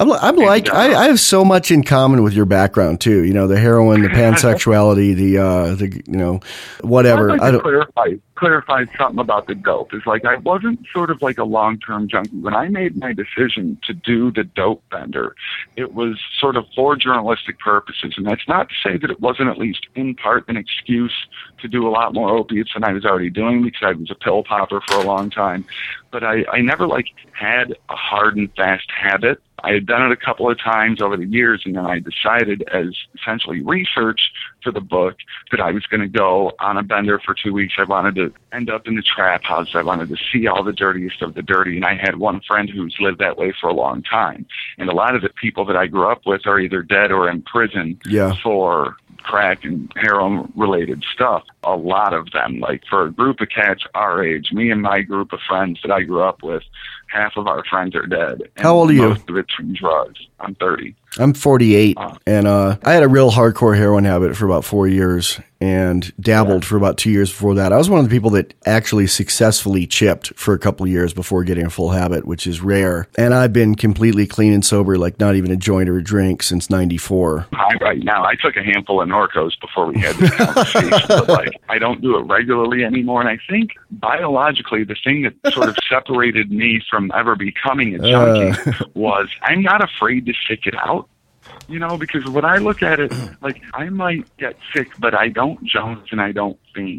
have so much in common with your background too. The heroin, the pansexuality, the whatever. I'd like to clarify something about the dope. It's like, I wasn't sort of like a long-term junkie. When I made my decision to do the dope bender, it was sort of for journalistic purposes. And that's not to say that it wasn't at least in part an excuse to do a lot more opiates than I was already doing, because I was a pill popper for a long time. But I never had a hard and fast habit. I had done it a couple of times over the years, and then I decided, as essentially research for the book, that I was going to go on a bender for 2 weeks. I wanted to end up in the trap house. I wanted to see all the dirtiest of the dirty, and I had one friend who's lived that way for a long time. And a lot of the people that I grew up with are either dead or in prison for crack and heroin related stuff. A lot of them, like for a group of cats our age, me and my group of friends that I grew up with, half of our friends are dead. And how old are you? Most of it's from drugs. I'm 30. I'm 48, and I had a real hardcore heroin habit for about 4 years and dabbled for about 2 years before that. I was one of the people that actually successfully chipped for a couple of years before getting a full habit, which is rare. And I've been completely clean and sober, like not even a joint or a drink, since 94. Right now, I took a handful of Norcos before we had this conversation, but I don't do it regularly anymore. And I think biologically, the thing that sort of separated me from ever becoming a junkie was I'm not afraid to sick it out. Because when I look at it, like, I might get sick, but I don't Jones and I don't fiend.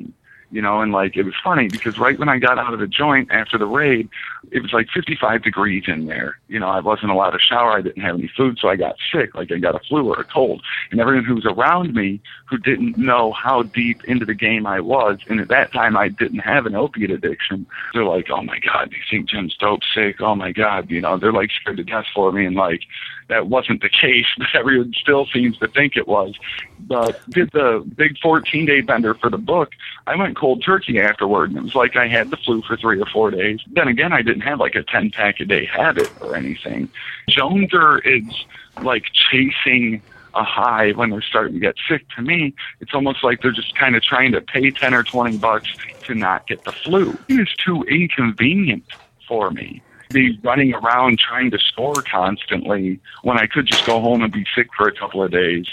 you know, and like, it was funny because right when I got out of the joint after the raid, it was like 55 degrees in there. You know, I wasn't allowed to shower. I didn't have any food. So I got sick, like I got a flu or a cold. And everyone who was around me who didn't know how deep into the game I was, and at that time I didn't have an opiate addiction, they're like, oh my God, you think Jim's dope sick? Oh my God, you know, they're like scared to death for me. And like, that wasn't the case, but everyone still seems to think it was. But did the big 14-day bender for the book, I went cold turkey afterward, and it was like I had the flu for 3 or 4 days. Then again, I didn't have like a 10-pack-a-day habit or anything. Joneser is like chasing a high when they're starting to get sick. To me, it's almost like they're just kind of trying to pay 10 or 20 bucks to not get the flu. It is too inconvenient for me. Be running around trying to score constantly when I could just go home and be sick for a couple of days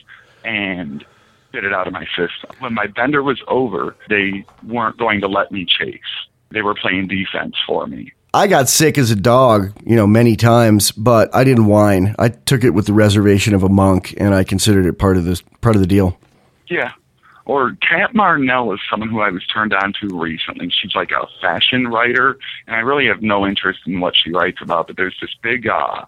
and get it out of my system. When my bender was over, they weren't going to let me chase. They were playing defense for me. I got sick as a dog, you know, many times, but I didn't whine. I took it with the reservation of a monk, and I considered it part of the deal. Yeah. Or Kat Marnell is someone who I was turned on to recently. She's like a fashion writer, and I really have no interest in what she writes about, but there's this big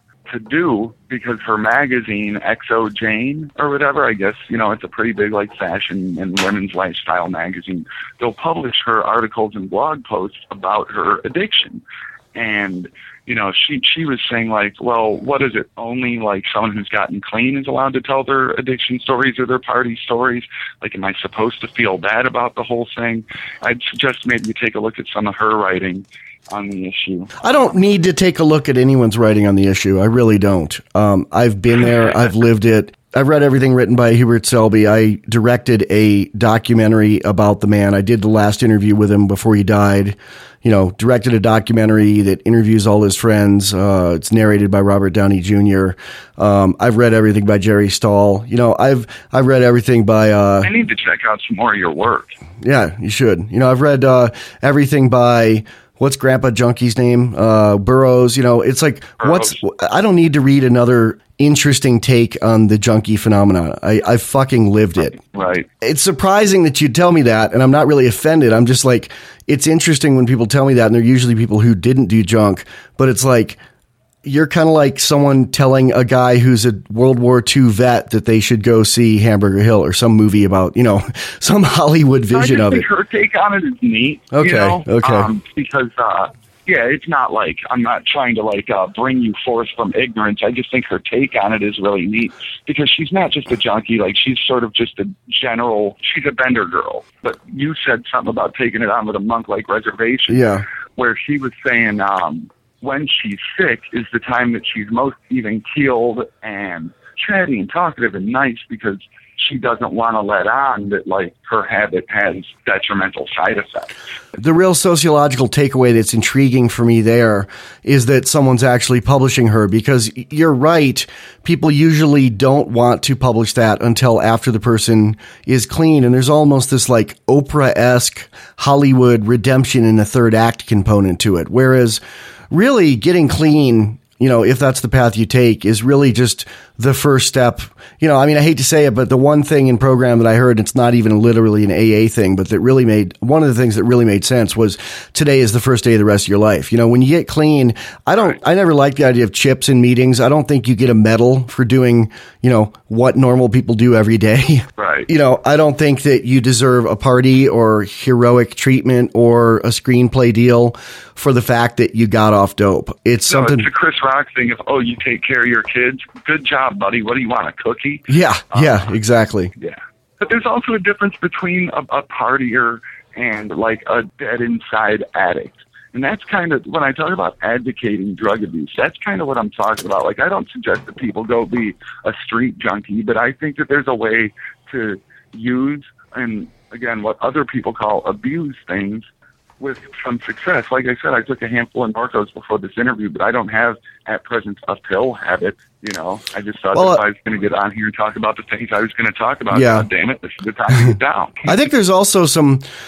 to-do because her magazine, XO Jane or whatever, I guess, you know, it's a pretty big like fashion and women's lifestyle magazine. They'll publish her articles and blog posts about her addiction. And, you know, she was saying like, well, what is it? Only like someone who's gotten clean is allowed to tell their addiction stories or their party stories? Like, am I supposed to feel bad about the whole thing? I'd suggest maybe you take a look at some of her writing on the issue. I don't need to take a look at anyone's writing on the issue. I really don't. I've been there. I've lived it. I've read everything written by Hubert Selby. I directed a documentary about the man. I did the last interview with him before he died. You know, directed a documentary that interviews all his friends. It's narrated by Robert Downey Jr. I've read everything by Jerry Stahl. You know, I've read everything by. I need to check out some more of your work. Yeah, you should. You know, I've read everything by. What's Grandpa Junkie's name? Burroughs. You know, it's like, Burroughs. I don't need to read another interesting take on the junkie phenomenon. I fucking lived it. Right. It's surprising that you tell me that, and I'm not really offended. I'm just like, it's interesting when people tell me that, and they're usually people who didn't do junk, but it's like, you're kind of like someone telling a guy who's a World War II vet that they should go see Hamburger Hill or some movie about, you know, some Hollywood vision of it. I just think her take on it is neat. Okay, you know? okay. Because, yeah, it's not like, I'm not trying to like bring you forth from ignorance. I just think her take on it is really neat because she's not just a junkie. Like, she's sort of just a general, she's a bender girl. But you said something about taking it on with a monk like reservation. Yeah. Where she was saying, when she's sick is the time that she's most even keeled and chatty and talkative and nice because she doesn't want to let on that like her habit has detrimental side effects. The real sociological takeaway that's intriguing for me there is that someone's actually publishing her, because you're right. People usually don't want to publish that until after the person is clean. And there's almost this like Oprah-esque Hollywood redemption in the third act component to it. Whereas really getting clean, you know, if that's the path you take, is really just the first step. You know, I mean, I hate to say it, but the one thing in program that I heard, it's not even literally an AA thing, but that really made, one of the things that really made sense was today is the first day of the rest of your life. You know, when you get clean, I never liked the idea of chips in meetings. I don't think you get a medal for doing, you know, what normal people do every day. Right. You know, I don't think that you deserve a party or heroic treatment or a screenplay deal for the fact that you got off dope. It's something. It's a Chris Rock thing of, oh, you take care of your kids. Good job, buddy. What do you want, a cookie? Yeah, exactly. Yeah. But there's also a difference between a partier and like a dead inside addict. And that's kind of, when I talk about advocating drug abuse, that's kind of what I'm talking about. Like, I don't suggest that people go be a street junkie, but I think that there's a way to use, and again, what other people call abuse things with some success. Like I said, I took a handful of Norcos before this interview, but I don't have at present a pill habit. You know, I just thought if I was going to get on here and talk about the things I was going to talk about, God damn it, this is the time to get down. I think there's also some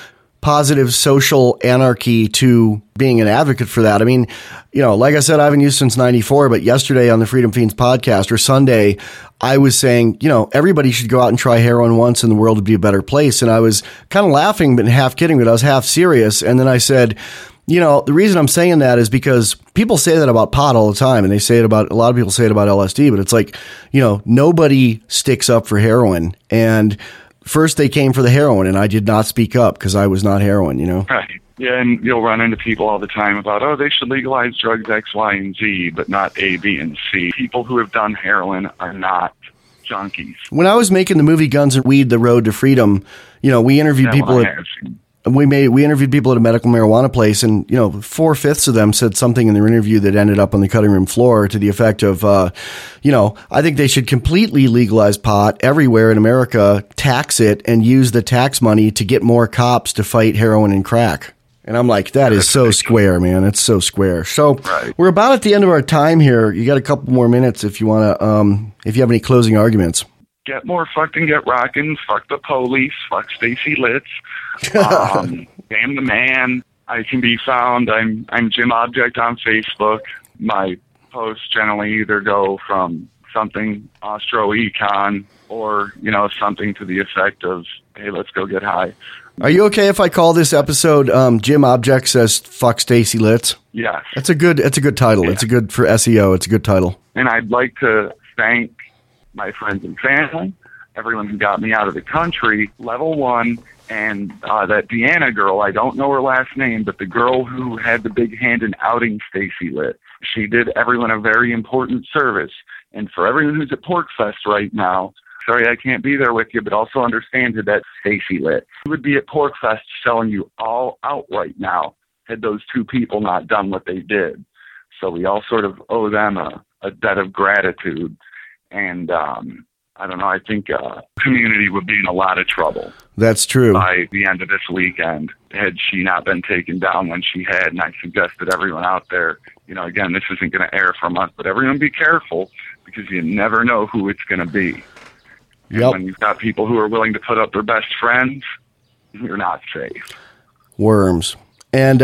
positive social anarchy to being an advocate for that. I mean, like I said, I haven't used since 94, but yesterday on the Freedom Fiends podcast, or Sunday, I was saying, everybody should go out and try heroin once and the world would be a better place. And I was kind of laughing, but half kidding, but I was half serious. And then I said, the reason I'm saying that is because people say that about pot all the time, and a lot of people say it about LSD, but it's like, nobody sticks up for heroin. And first they came for the heroin, and I did not speak up because I was not heroin, Right. Yeah, and you'll run into people all the time about, they should legalize drugs X, Y, and Z, but not A, B, and C. People who have done heroin are not junkies. When I was making the movie Guns and Weed, The Road to Freedom, we interviewed people we interviewed people at a medical marijuana place, and 4/5 of them said something in their interview that ended up on the cutting room floor to the effect of, I think they should completely legalize pot everywhere in America, tax it, and use the tax money to get more cops to fight heroin and crack. And I'm like, that is so square, man. It's so square. So We're about at the end of our time here. You got a couple more minutes if you want to, if you have any closing arguments. Get more fucked and get rockin'. Fuck the police. Fuck Stacy Litz. Damn the man. I can be found. I'm Jim Object on Facebook. My posts generally either go from something Austro-Econ or, something to the effect of, hey, let's go get high. Are you okay if I call this episode Jim Object Says Fuck Stacy Litz? Yes. It's a good title. Yeah. It's a good for SEO. It's a good title. And I'd like to thank my friends and family, everyone who got me out of the country, Level 1, and that Deanna girl, I don't know her last name, but the girl who had the big hand in outing Stacy Litz. She did everyone a very important service. And for everyone who's at PorkFest right now, sorry I can't be there with you, but also understand that Stacy Litz would be at PorkFest selling you all out right now had those two people not done what they did. So we all sort of owe them a debt of gratitude. And I don't know, I think community would be in a lot of trouble. That's true. By the end of this weekend, had she not been taken down when she had. And I suggested everyone out there, again, this isn't going to air from us, but everyone be careful because you never know who it's going to be. And when you've got people who are willing to put up their best friends, you're not safe. Worms. And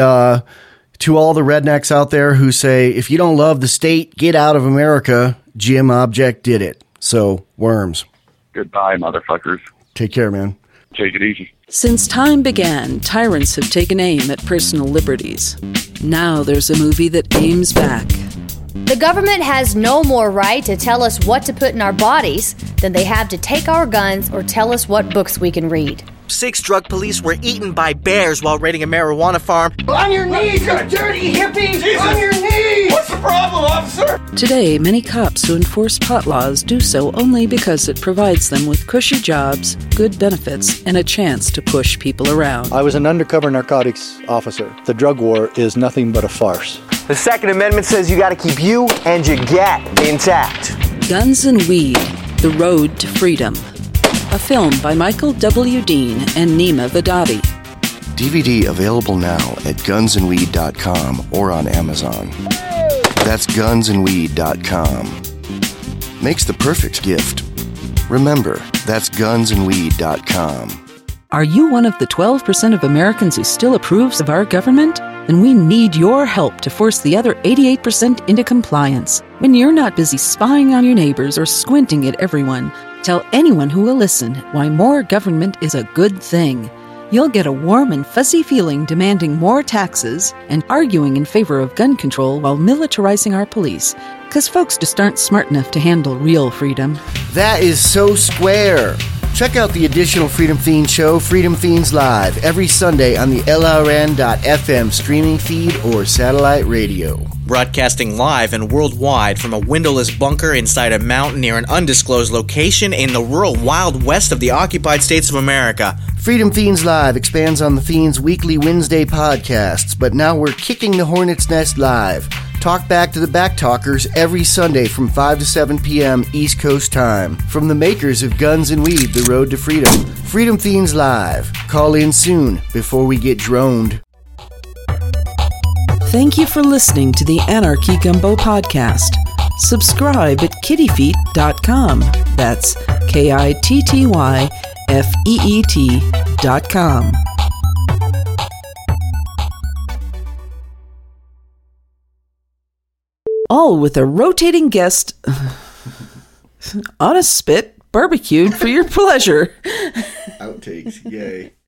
to all the rednecks out there who say, if you don't love the state, get out of America, Jim Object did it. So, worms. Goodbye, motherfuckers. Take care, man. Take it easy. Since time began, tyrants have taken aim at personal liberties. Now there's a movie that aims back. The government has no more right to tell us what to put in our bodies than they have to take our guns or tell us what books we can read. 6 drug police were eaten by bears while raiding a marijuana farm. On your knees, you dirty hippies! Jesus. On your knees! What's the problem, officer? Today, many cops who enforce pot laws do so only because it provides them with cushy jobs, good benefits, and a chance to push people around. I was an undercover narcotics officer. The drug war is nothing but a farce. The Second Amendment says you gotta keep you and your gat intact. Guns and Weed, The Road to Freedom. A film by Michael W. Dean and Nima Vadadi. DVD available now at gunsandweed.com or on Amazon. That's gunsandweed.com. Makes the perfect gift. Remember, that's gunsandweed.com. Are you one of the 12% of Americans who still approves of our government? Then we need your help to force the other 88% into compliance. When you're not busy spying on your neighbors or squinting at everyone, tell anyone who will listen why more government is a good thing. You'll get a warm and fuzzy feeling demanding more taxes and arguing in favor of gun control while militarizing our police, because folks just aren't smart enough to handle real freedom. That is so square. Check out the additional Freedom Fiends show, Freedom Fiends Live, every Sunday on the LRN.FM streaming feed or satellite radio. Broadcasting live and worldwide from a windowless bunker inside a mountain near an undisclosed location in the rural Wild West of the occupied states of America. Freedom Fiends Live expands on the Fiends' weekly Wednesday podcasts, but now we're kicking the hornet's nest live. Talk back to the back talkers every Sunday from 5 to 7 p.m. East Coast time. From the makers of Guns and Weed, The Road to Freedom. Freedom Fiends Live. Call in soon before we get droned. Thank you for listening to the Anarchy Gumbo podcast. Subscribe at kittyfeet.com. That's KITTYFEET.com. All with a rotating guest on a spit, barbecued for your pleasure. Outtakes, yay.